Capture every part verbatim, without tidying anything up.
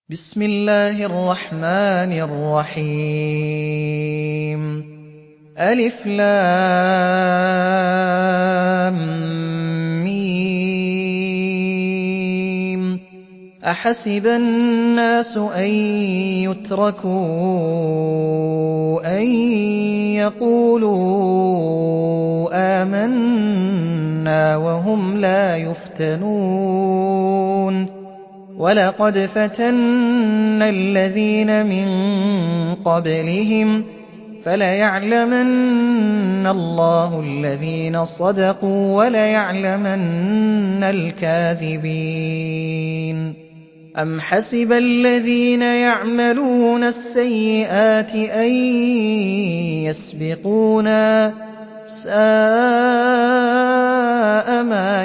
بسم الله الرحمن الرحيم ألف لام ميم أحسب الناس أن يتركوا أن يقولوا آمنا وهم لا يفتنون ولقد فتنا الذين من قبلهم فليعلمن الله الذين صدقوا وليعلمن الكاذبين أم حسب الذين يعملون السيئات أن يسبقونا ساء ما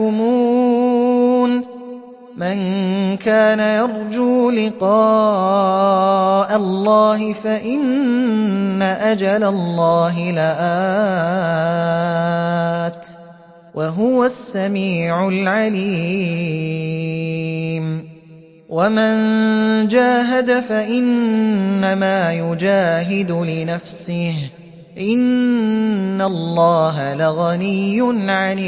يحكمون من كان يرجو لقاء الله فإن أجل الله لآت وهو السميع العليم ومن جاهد فإنما يجاهد لنفسه إن الله لغني عن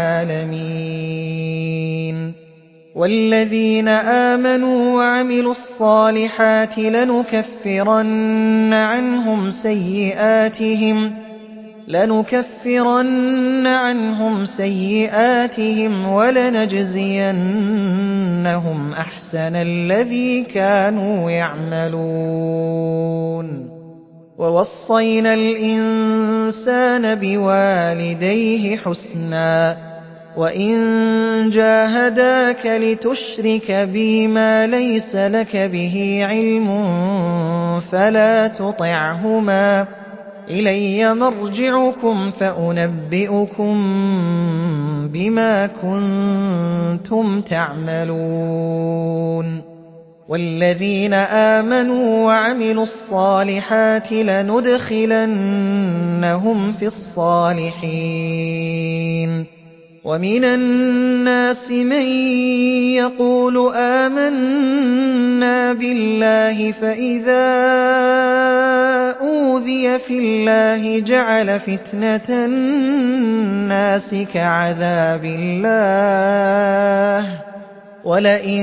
العالمين والذين آمنوا وعملوا الصالحات لنكفرن عنهم سيئاتهم لنكفرن عنهم سيئاتهم ولنجزينهم أحسن الذي كانوا يعملون ووصينا الإنسان بوالديه حسنا وإن جاهداك لتشرك بي ما ليس لك به علم فلا تطعهما إلي مرجعكم فأنبئكم بما كنتم تعملون والذين آمنوا وعملوا الصالحات لندخلنهم في الصالحين ومن الناس من يقول آمنا بالله فإذا أوذي في الله جعل فتنة الناس كعذاب الله ولئن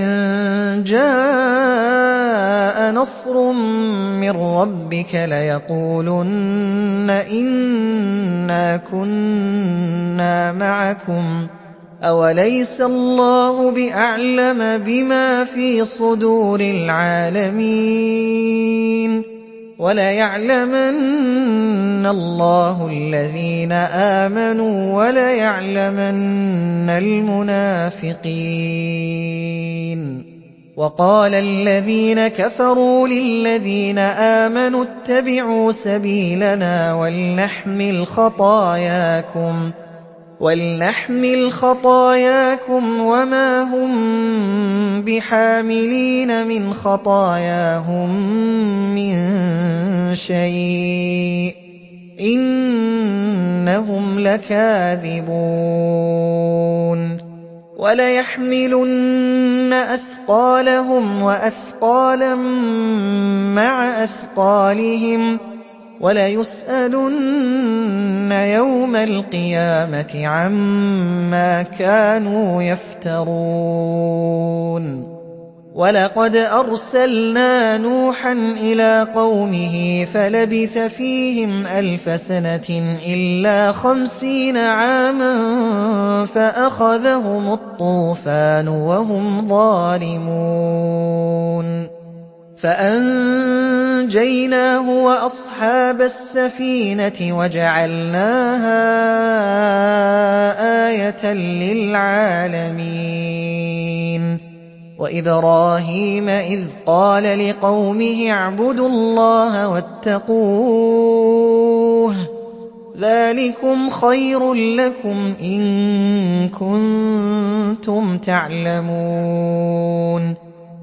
جاء نصر من ربك ليقولن إنا كنا معكم أوليس الله بأعلم بما في صدور العالمين وليعلمن الله الذين آمنوا وليعلمن المنافقين وقال الذين كفروا للذين آمنوا اتبعوا سبيلنا ولنحمل خطاياكم ولنحمل خطاياكم وما هم بحاملين من خطاياهم من شيء إنهم لكاذبون وليحملن أثقالهم وأثقالا مع أثقالهم وليسألن يوم القيامة عما كانوا يفترون ولقد أرسلنا نوحا إلى قومه فلبث فيهم ألف سنة إلا خمسين عاما فأخذهم الطوفان وهم ظالمون فأنجيناه وأصحاب السفينة وجعلناها آية للعالمين وإبراهيم إذ قال لقومه اعبدوا الله واتقوه ذلكم خير لكم إن كنتم تعلمون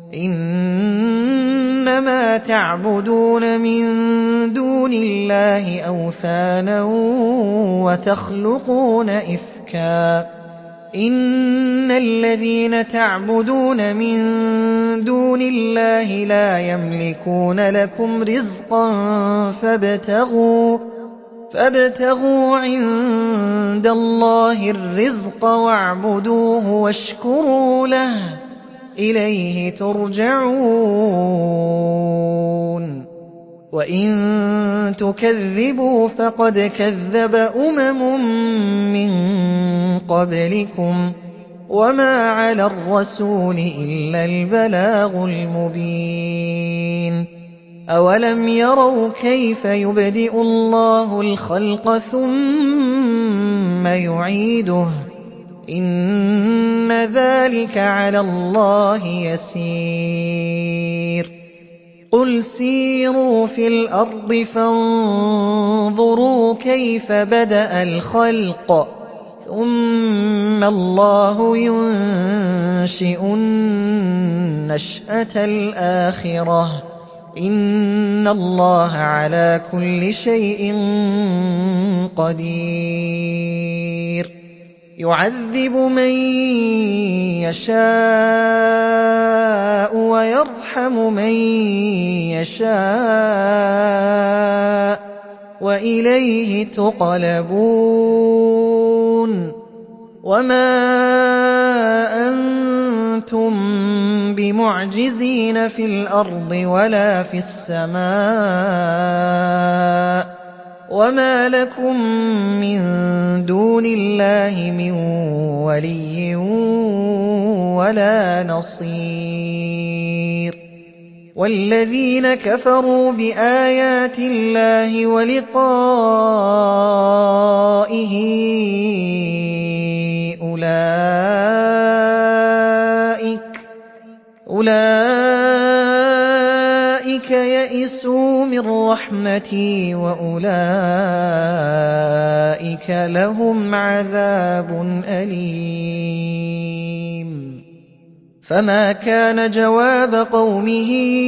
إنما تعبدون من دون الله أوثانا وتخلقون إفكا إِنَّ الَّذِينَ تَعْبُدُونَ مِن دُونِ اللَّهِ لَا يَمْلِكُونَ لَكُمْ رِزْقًا فَابْتَغُوا فَابْتَغُوا عِندَ اللَّهِ الرِّزْقَ وَاعْبُدُوهُ وَاشْكُرُوا لَهُ ۖ إِلَيْهِ تُرْجَعُونَ وَإِن تُكَذِّبُوا فَقَدْ كَذَّبَ أُمَمٌ مِّن قَبْلِكُمْ ۖ وَمَا عَلَى الرَّسُولِ إِلَّا الْبَلَاغُ الْمُبِينُ أَوَلَمْ يَرَوْا كَيْفَ يُبْدِئُ اللَّهُ الْخَلْقَ ثُمَّ يُعِيدُهُ ۚ إِنَّ ذَٰلِكَ عَلَى اللَّهِ يَسِيرٌ قُلْ سِيرُوا فِي الْأَرْضِ فَانظُرُوا كَيْفَ بَدَأَ الْخَلْقَ ثُمَّ اللَّهُ يُنشِئُ النَّشْأَةَ الْآخِرَةَ ۚ إِنَّ اللَّهَ عَلَىٰ كُلِّ شَيْءٍ قَدِيرٌ يُعَذِّبُ مَن يَشَاءُ وَيَرْحَمُ مَن يَشَاءُ ۖ وَإِلَيْهِ تُقْلَبُونَ وَمَا أَنتُم بِمُعْجِزِينَ فِي الْأَرْضِ وَلَا فِي السَّمَاءِ ۖ وَمَا لَكُم مِّن دُونِ اللَّهِ مِن وَلِيٍّ وَلَا نَصِيرٍ وَالَّذِينَ كَفَرُوا بِآيَاتِ اللَّهِ وَلِقَائِهِ أُولَٰئِكَ يَئِسُوا مِن رَّحْمَتِي وَأُولَٰئِكَ لَهُمْ عَذَابٌ أَلِيمٌ فَمَا كَانَ جَوَابَ قَوْمِهِ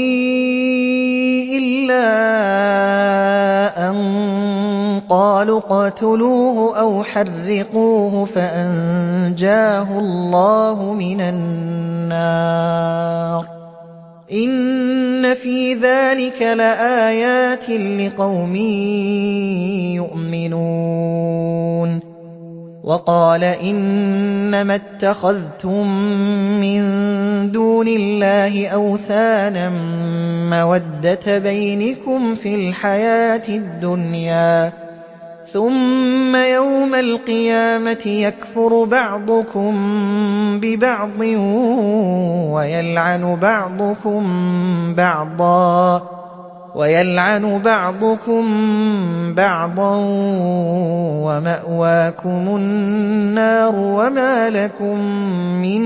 إِلَّا أَن قَالُوا اقْتُلُوهُ أَوْ حَرِّقُوهُ فَأَنجَاهُ اللَّهُ مِنَ النَّارِ ۚ إِنَّ فِي ذَٰلِكَ لَآيَاتٍ لِّقَوْمٍ يُؤْمِنُونَ وَقَالَ إِنَّمَا اتَّخَذْتُم مِّن دُونِ اللَّهِ أَوْثَانًا مَّوَدَّةَ بَيْنِكُمْ فِي الْحَيَاةِ الدُّنْيَا ۖ ثُمَّ يَوْمَ الْقِيَامَةِ يَكْفُرُ بَعْضُكُم بِبَعْضٍ وَيَلْعَنُ بَعْضُكُم بَعْضًا وَمَأْوَاكُمُ النَّارُ وَمَا لَكُم مِّن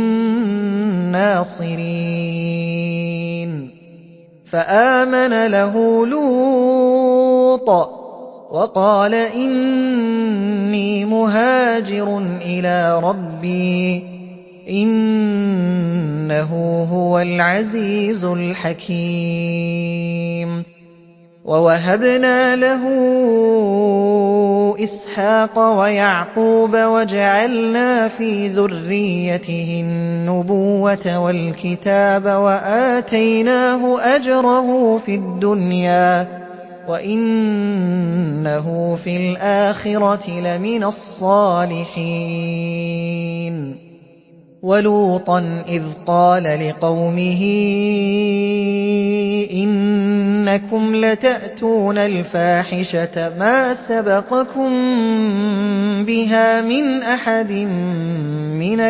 نَّاصِرِينَ فَآمَنَ لَهُ لُوطٌ وَقَالَ إِنِّي مُهَاجِرٌ إِلَىٰ رَبِّي إِنَّهُ هُوَ الْعَزِيزُ الْحَكِيمُ وَوَهَبْنَا لَهُ إِسْحَاقَ وَيَعْقُوبَ وَجَعَلْنَا فِي ذُرِّيَّتِهِ النُّبُوَّةَ وَالْكِتَابَ وَآتَيْنَاهُ أَجْرَهُ فِي الدُّنْيَا ۖ وَإِنَّهُ فِي الْآخِرَةِ لَمِنَ الصَّالِحِينَ وَلُوطًا إِذْ قَالَ لِقَوْمِهِ إِنَّكُمْ لَتَأْتُونَ الْفَاحِشَةَ مَا سَبَقَكُم بِهَا مِنْ أَحَدٍ مِّنَ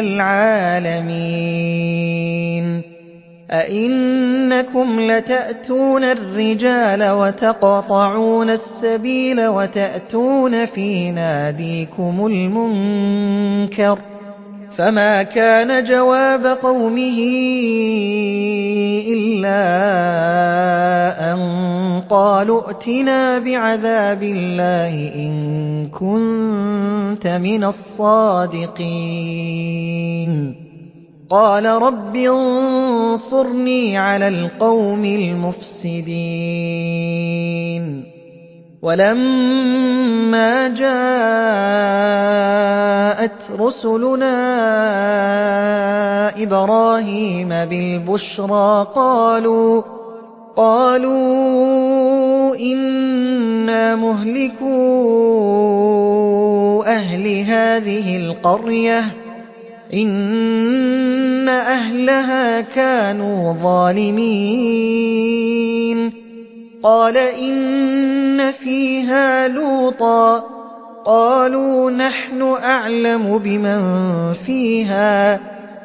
الْعَالَمِينَ أَئِنَّكُمْ لَتَأْتُونَ الرِّجَالَ وَتَقْطَعُونَ السَّبِيلَ وَتَأْتُونَ فِي نَادِيكُمُ الْمُنكَرَ ۖ فَمَا كَانَ جَوَابَ قَوْمِهِ إِلَّا أَن قَالُوا ائْتِنَا بِعَذَابِ اللَّهِ إِن كُنتَ مِنَ الصَّادِقِينَ قَالَ رَبِّ انصُرْنِي عَلَى الْقَوْمِ الْمُفْسِدِينَ وَلَمَّا جَاءَتْ رُسُلُنَا إِبْرَاهِيمَ بِالْبُشْرَىٰ قَالُوا قَالُوا إِنَّا مُهْلِكُو أَهْلِ هَٰذِهِ الْقَرْيَةِ إِنَّ أَهْلَهَا كَانُوا ظَالِمِينَ قَالَ إِنَّ فِيهَا لُوطًا قَالُوا نَحْنُ أَعْلَمُ بِمَن فِيهَا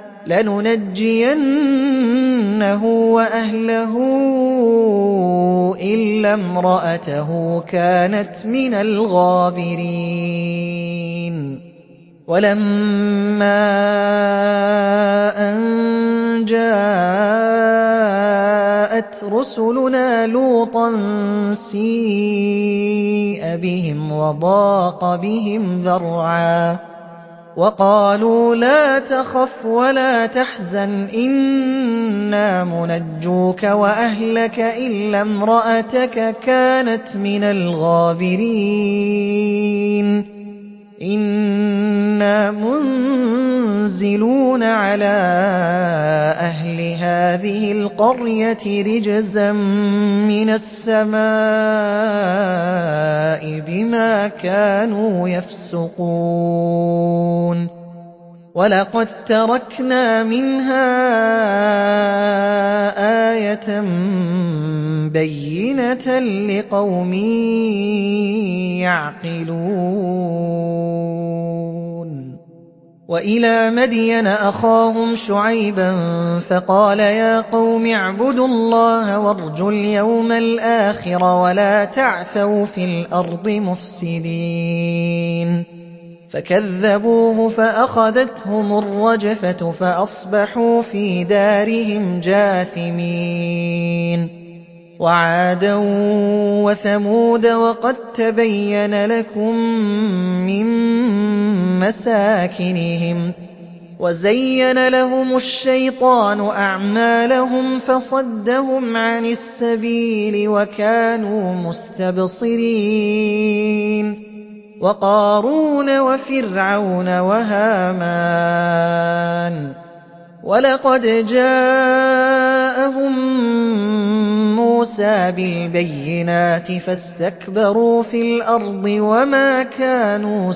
لَنُنَجِّيَنَّهُ وَأَهْلَهُ إِلَّا امْرَأَتَهُ كَانَتْ مِنَ الْغَابِرِينَ وَلَمَّا أَن جَاءَتْ رُسُلُنَا لُوطًا سِيءَ بِهِمْ وَضَاقَ بِهِمْ ذَرْعًا وَقَالُوا لَا تَخَفْ وَلَا تَحْزَنْ إِنَّا مُنَجُّوكَ وَأَهْلَكَ إِلَّا امْرَأَتَكَ كَانَتْ مِنَ الْغَابِرِينَ إِنَّا مُنزِلُونَ عَلَىٰ أَهْلِ هَٰذِهِ الْقَرْيَةِ رِجْزًا مِّنَ السَّمَاءِ بِمَا كَانُوا يَفْسُقُونَ وَلَقَد تَّرَكْنَا مِنْهَا آيَةً بَيِّنَةً لِّقَوْمٍ يَعْقِلُونَ وَإِلَىٰ مَدْيَنَ أَخَاهُمْ شُعَيْبًا فَقَالَ يَا قَوْمِ اعْبُدُوا اللَّهَ وَارْجُوا الْيَوْمَ الْآخِرَ وَلَا تَعْثَوْا فِي الْأَرْضِ مُفْسِدِينَ فَكَذَّبُوهُ فَأَخَذَتْهُمُ الرَّجْفَةُ فَأَصْبَحُوا فِي دَارِهِمْ جَاثِمِينَ وَعَادًا وَثَمُودَ وَقَد تَّبَيَّنَ لَكُم مِّن مَّسَاكِنِهِمْ وَزَيَّنَ لَهُمُ الشَّيْطَانُ أَعْمَالَهُمْ فَصَدَّهُمْ عَنِ السَّبِيلِ وَكَانُوا مُسْتَبْصِرِينَ وَقَارُونَ وَفِرْعَوْنَ وَهَامَانَ وَلَقَدْ جَاءَهُم مُّوسَىٰ بِالْبَيِّنَاتِ فَاسْتَكْبَرُوا فِي الْأَرْضِ وَمَا كَانُوا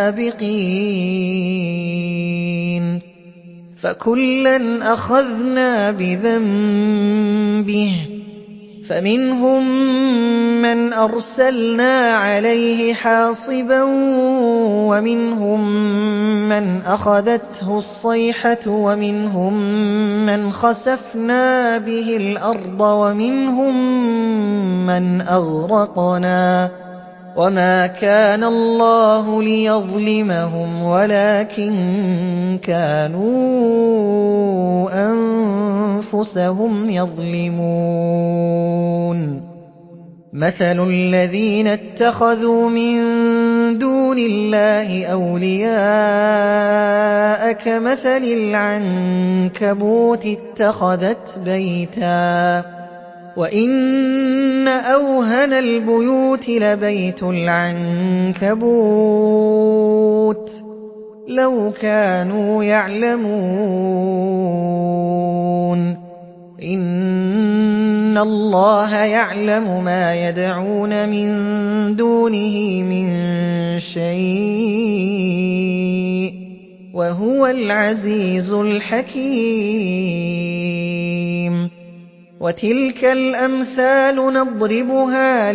سَابِقِينَ فَكُلًّا أَخَذْنَا بِذَنبِهِ فَمِنْهُم مَّنْ أَرْسَلْنَا عَلَيْهِ حَاصِبًا وَمِنْهُم مَّنْ أَخَذَتْهُ الصَّيْحَةُ وَمِنْهُم مَّنْ خَسَفْنَا بِهِ الْأَرْضَ وَمِنْهُم مَّنْ أَغْرَقْنَا وَمَا كَانَ اللَّهُ لِيَظْلِمَهُمْ وَلَٰكِن كَانُوا أَنفُسَهُمْ يَظْلِمُونَ مَثَلُ الَّذِينَ اتَّخَذُوا مِن دُونِ اللَّهِ أَوْلِيَاءَ كَمَثَلِ الْعَنكَبُوتِ اتَّخَذَتْ بَيْتًا وَإِنَّ أَوْهَنَ الْبُيُوتِ لَبَيْتُ الْعَنكَبُوتِ لَوْ كَانُوا يَعْلَمُونَ إِنَّ اللَّهَ يَعْلَمُ مَا يَدْعُونَ مِن دُونِهِ مِن شَيْءٍ وَهُوَ الْعَزِيزُ الْحَكِيمُ وَتِلْكَ الْأَمْثَالُ نَضْرِبُهَا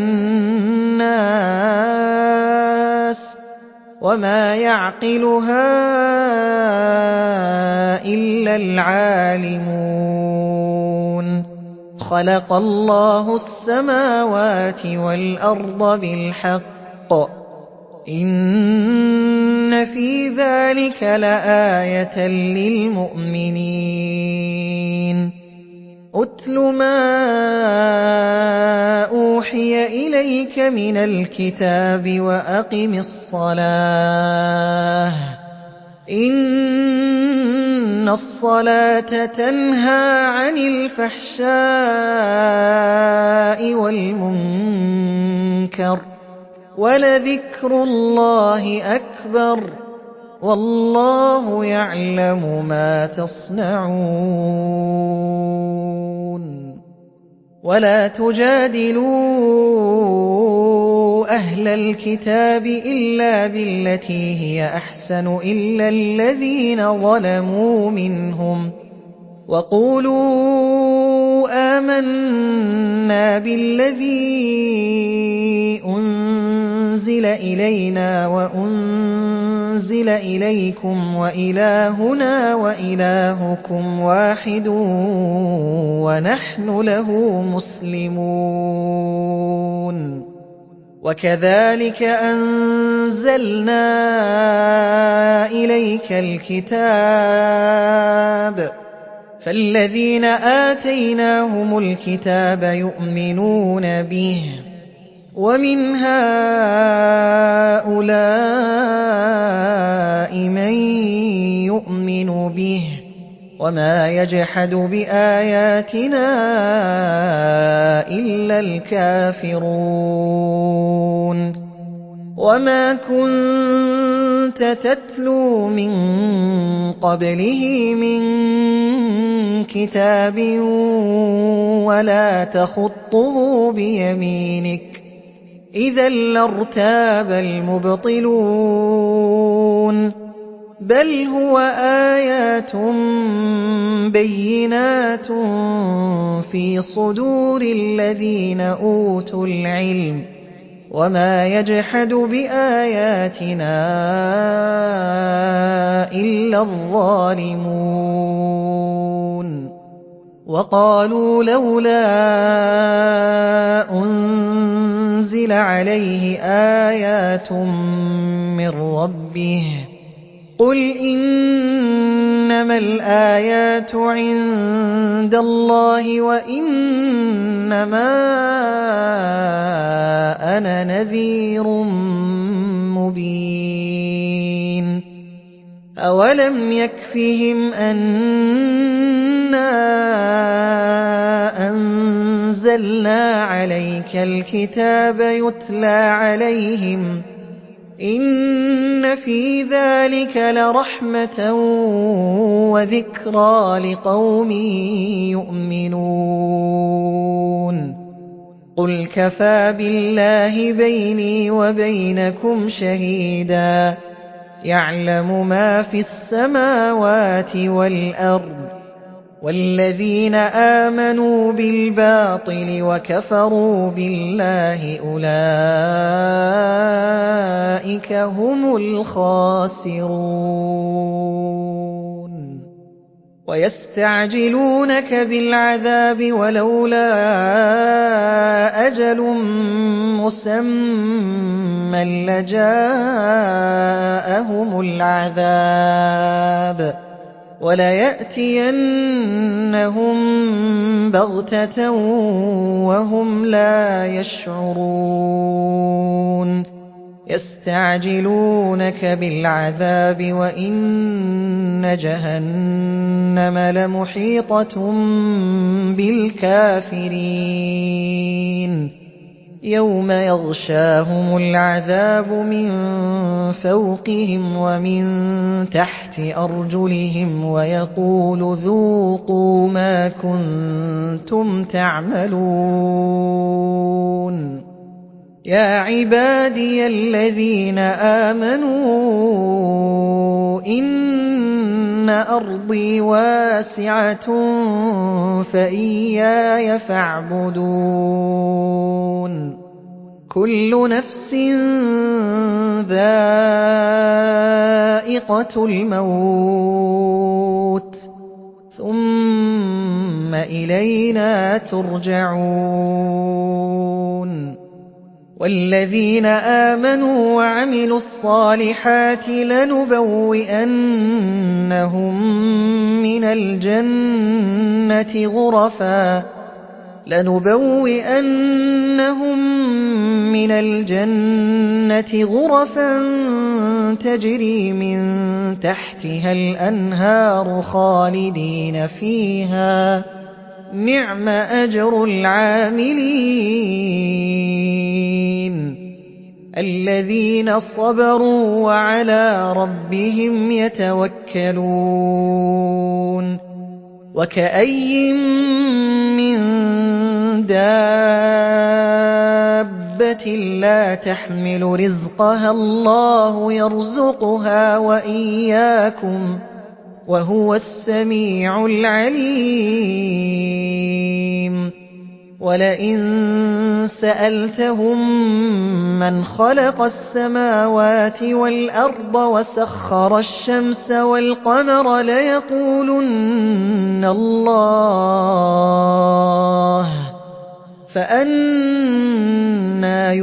لِلنَّاسِ وَمَا يَعْقِلُهَا إِلَّا الْعَالِمُونَ خَلَقَ اللَّهُ السَّمَاوَاتِ وَالْأَرْضَ بِالْحَقِّ إِنَّ فِي ذَلِكَ لَآيَةً لِّلْمُؤْمِنِينَ أُتْلُ مَا أُوحِيَ إِلَيْكَ مِنَ الْكِتَابِ وَأَقِمِ الصَّلَاةَ إِنَّ الصَّلَاةَ تَنْهَىٰ عَنِ الْفَحْشَاءِ وَالْمُنكَرِ مُنكَرٍ ۚ وَلَذِكْرُ اللَّهِ أَكْبَرُ ۚ وَاللَّهُ يَعْلَمُ مَا تَصْنَعُونَ وَلَا تُجَادِلُوا أَهْلَ الْكِتَابِ إِلَّا بِالَّتِي هِيَ أَحْسَنُ إِلَّا الَّذِينَ ظَلَمُوا مِنْهُمْ ۖ وَقُولُوا آمَنَّا بِالَّذِي أُنزِلَ إِلَيْنَا وَأُنزِلَ إِلَيْكُمْ وَإِلَٰهُنَا وَإِلَٰهُكُمْ وَاحِدٌ وَنَحْنُ لَهُ مُسْلِمُونَ وَكَذَٰلِكَ أَنزَلْنَا إِلَيْكَ الْكِتَابَ فَالَّذِينَ آتَيْنَاهُمُ الْكِتَابَ يُؤْمِنُونَ بِهِ ۖ وَمِنْ هَٰؤُلَاءِ مَن يُؤْمِنُ بِهِ ۚ وَمَا يَجْحَدُ بِآيَاتِنَا إِلَّا الْكَافِرُونَ وَمَا كُنتَ تَتْلُو مِن قَبْلِهِ مِن كِتَابٍ وَلَا تَخُطُّهُ بِيَمِينِكَ ۖ إِذًا لَّارْتَابَ الْمُبْطِلُونَ بَلْ هُوَ آيَاتٌ بَيِّنَاتٌ فِي صُدُورِ الَّذِينَ أُوتُوا الْعِلْمَ ۚ وَمَا يَجْحَدُ بِآيَاتِنَا إِلَّا الظَّالِمُونَ وَقَالُوا لَوْلَا أُنزِلَ عَلَيْهِ آيَاتٌ مِّن رَّبِّهِ ۖ قُلْ إِنَّمَا الْآيَاتُ عِندَ اللَّهِ وَإِنَّمَا أَنَا نَذِيرٌ مُّبِينٌ أَوَلَمْ يَكْفِهِمْ أَنَّا أَنزَلْنَا عَلَيْكَ الْكِتَابَ يُتْلَىٰ عَلَيْهِمْ ۚ إِنَّ فِي ذَٰلِكَ لَرَحْمَةً وَذِكْرَىٰ لِقَوْمٍ يُؤْمِنُونَ قُلْ كَفَىٰ بِاللَّهِ بَيْنِي وَبَيْنَكُمْ شَهِيدًا يَعْلَمُ مَا فِي السَّمَاوَاتِ وَالْأَرْضِ ۗ وَالَّذِينَ آمَنُوا بِالْبَاطِلِ وَكَفَرُوا بِاللَّهِ أُولَٰئِكَ هُمُ الْخَاسِرُونَ وَيَسْتَعْجِلُونَكَ بِالْعَذَابِ وَلَوْلَا أَجَلٌ مُّسَمًّى لَّجَاءَهُمُ الْعَذَابُ وَلَيَأْتِيَنَّهُم بَغْتَةً وَهُمْ لَا يَشْعُرُونَ يَسْتَعْجِلُونَكَ بِالْعَذَابِ وَإِنَّ جَهَنَّمَ لَمُحِيطَةٌ بِالْكَافِرِينَ يَوْمَ يَغْشَاهُمُ الْعَذَابُ مِن فَوْقِهِمْ وَمِن تَحْتِ أَرْجُلِهِمْ وَيَقُولُ ذُوقُوا مَا كُنتُمْ تَعْمَلُونَ يَا عِبَادِيَ الَّذِينَ آمَنُوا إِنَّ أَرْضِي وَاسِعَةٌ فَإِيَّايَ فَاعْبُدُونِ كُلُّ نَفْسٍ ذَائِقَةُ الْمَوْتِ ثُمَّ إِلَيْنَا تُرْجَعُونَ وَالَّذِينَ آمَنُوا وَعَمِلُوا الصَّالِحَاتِ لَنُبَوِّئَنَّهُم مِّنَ الْجَنَّةِ غُرَفًا لَنُبَوِّئَنَّهُم مِّنَ الْجَنَّةِ غُرَفًا تَجْرِي مِن تَحْتِهَا الْأَنْهَارُ خَالِدِينَ فِيهَا ۚ نِعْمَ أَجْرُ الْعَامِلِينَ الَّذِينَ صَبَرُوا وَعَلَىٰ رَبِّهِمْ يَتَوَكَّلُونَ وَكَأَيِّن مِّن دَابَّةٍ لَّا تَحْمِلُ رِزْقَهَا اللَّهُ يَرْزُقُهَا وَإِيَّاكُمْ ۚ وَهُوَ السَّمِيعُ الْعَلِيمُ وَلَئِن سَأَلْتَهُم مَّنْ خَلَقَ السَّمَاوَاتِ وَالْأَرْضَ وَسَخَّرَ الشَّمْسَ وَالْقَمَرَ لَيَقُولُنَّ اللَّهُ ۖ فَأَنَّىٰ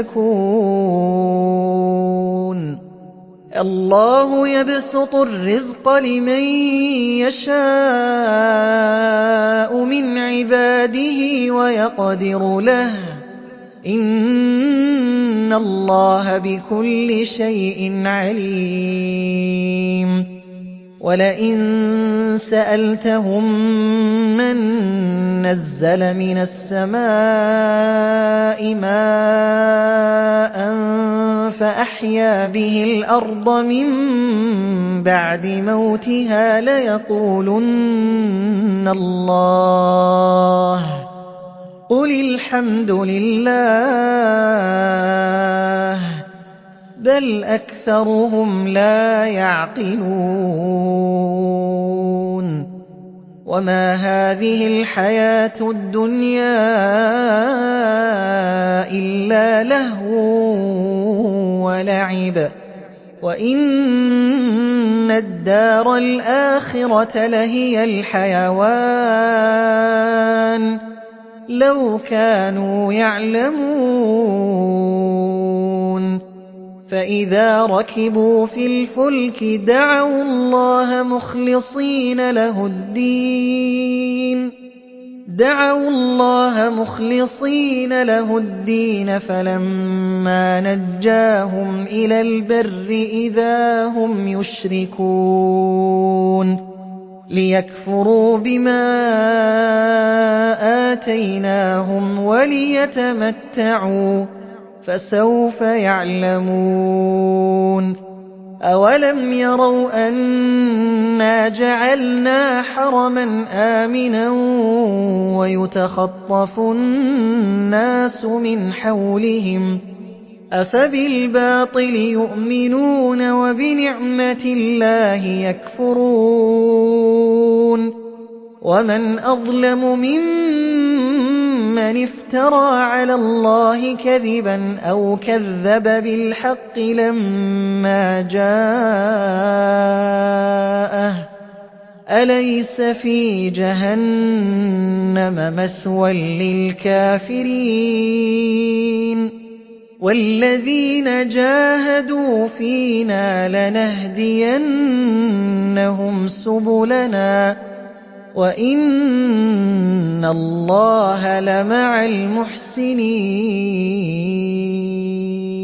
يُؤْفَكُونَ اللَّهُ يَبْسُطُ الرِّزْقَ لِمَن يَشَاءُ مِنْ عِبَادِهِ وَيَقْدِرُ لَهُ ۚ إِنَّ اللَّهَ بِكُلِّ شَيْءٍ عَلِيمٌ وَلَئِن سَأَلْتَهُم مَّن نَّزَّلَ مِنَ السَّمَاءِ مَاءً فَأَحْيَا بِهِ الْأَرْضَ مِن بَعْدِ مَوْتِهَا لَيَقُولُنَّ اللَّهُ ۚ قُلِ الْحَمْدُ لِلَّهِ ۚ بَلْ أَكْثَرُهُمْ لَا يَعْقِلُونَ وَمَا هَٰذِهِ الْحَيَاةُ الدُّنْيَا إِلَّا لَهْوٌ وَلَعِبٌ ۚ وَإِنَّ الدَّارَ الْآخِرَةَ لَهِيَ الْحَيَوَانُ ۚ لَوْ كَانُوا يَعْلَمُونَ فَإِذَا رَكِبُوا فِي الْفُلْكِ دَعَوُا اللَّهَ مُخْلِصِينَ لَهُ الدِّينَ دَعَوُا اللَّهَ مُخْلِصِينَ لَهُ الدِّينَ فَلَمَّا نَجَّاهُمْ إِلَى الْبَرِّ إِذَا هُمْ يُشْرِكُونَ لِيَكْفُرُوا بِمَا آتَيْنَاهُمْ وَلِيَتَمَتَّعُوا ۖ فَسَوْفَ يَعْلَمُونَ أَوَلَمْ يَرَوْا أَنَّا جَعَلْنَا حَرَمًا آمِنًا وَيُتَخَطَّفُ النَّاسُ مِنْ حَوْلِهِمْ ۚ أَفَبِالْبَاطِلِ يُؤْمِنُونَ وَبِنِعْمَةِ اللَّهِ يَكْفُرُونَ وَمَنْ أَظْلَمُ مِمَّنِ افْتَرَىٰ عَلَى اللَّهِ كَذِبًا أَوْ كَذَّبَ بِالْحَقِّ لَمَّا جَاءَهُ ۚ أَلَيْسَ فِي جَهَنَّمَ مَثْوًى لِّلْكَافِرِينَ وَالَّذِينَ جَاهَدُوا فِينَا لَنَهْدِيَنَّهُمْ سُبُلَنَا ۚ وَإِنَّ اللَّهَ لَمَعَ الْمُحْسِنِينَ